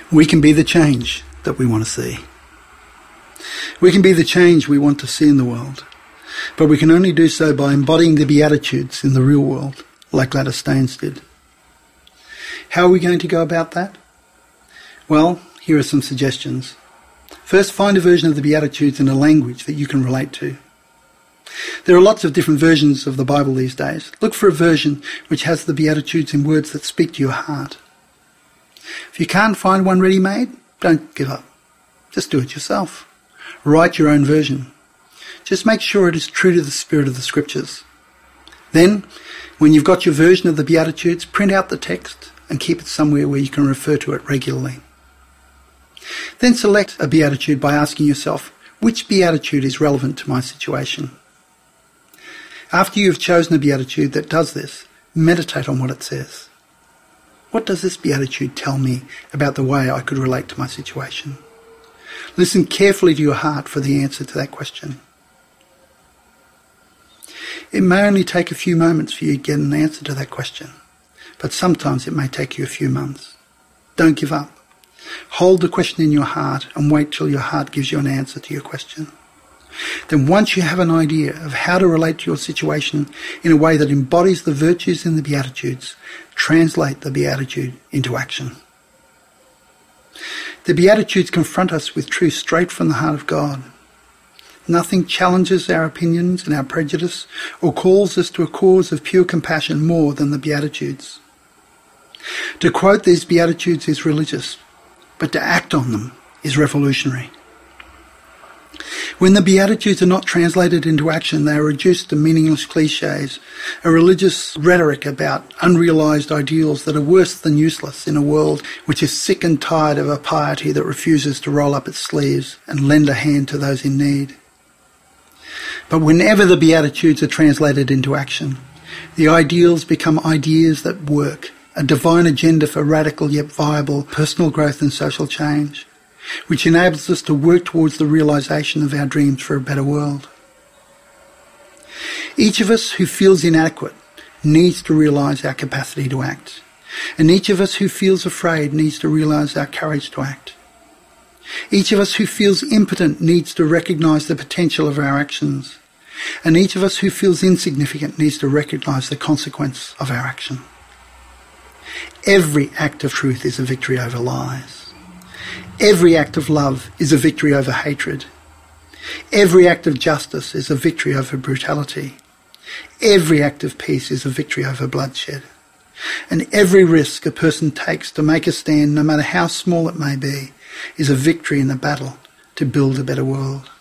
We can be the change that we want to see. We can be the change we want to see in the world, but we can only do so by embodying the Beatitudes in the real world, like Gladys Staines did. How are we going to go about that? Well, here are some suggestions. First, find a version of the Beatitudes in a language that you can relate to. There are lots of different versions of the Bible these days. Look for a version which has the Beatitudes in words that speak to your heart. If you can't find one ready-made, don't give up. Just do it yourself. Write your own version. Just make sure it is true to the spirit of the Scriptures. Then, when you've got your version of the Beatitudes, print out the text and keep it somewhere where you can refer to it regularly. Then select a Beatitude by asking yourself, which Beatitude is relevant to my situation? After you have chosen a Beatitude that does this, meditate on what it says. What does this Beatitude tell me about the way I could relate to my situation? Listen carefully to your heart for the answer to that question. It may only take a few moments for you to get an answer to that question, but sometimes it may take you a few months. Don't give up. Hold the question in your heart and wait till your heart gives you an answer to your question. Then once you have an idea of how to relate to your situation in a way that embodies the virtues in the Beatitudes, translate the Beatitude into action. The Beatitudes confront us with truth straight from the heart of God. Nothing challenges our opinions and our prejudice or calls us to a cause of pure compassion more than the Beatitudes. To quote these Beatitudes is religious, but to act on them is revolutionary. When the Beatitudes are not translated into action, they are reduced to meaningless cliches, a religious rhetoric about unrealised ideals that are worse than useless in a world which is sick and tired of a piety that refuses to roll up its sleeves and lend a hand to those in need. But whenever the Beatitudes are translated into action, the ideals become ideas that work, a divine agenda for radical yet viable personal growth and social change, which enables us to work towards the realisation of our dreams for a better world. Each of us who feels inadequate needs to realise our capacity to act, and each of us who feels afraid needs to realise our courage to act. Each of us who feels impotent needs to recognise the potential of our actions, and each of us who feels insignificant needs to recognise the consequence of our action. Every act of truth is a victory over lies. Every act of love is a victory over hatred. Every act of justice is a victory over brutality. Every act of peace is a victory over bloodshed. And every risk a person takes to make a stand, no matter how small it may be, is a victory in the battle to build a better world.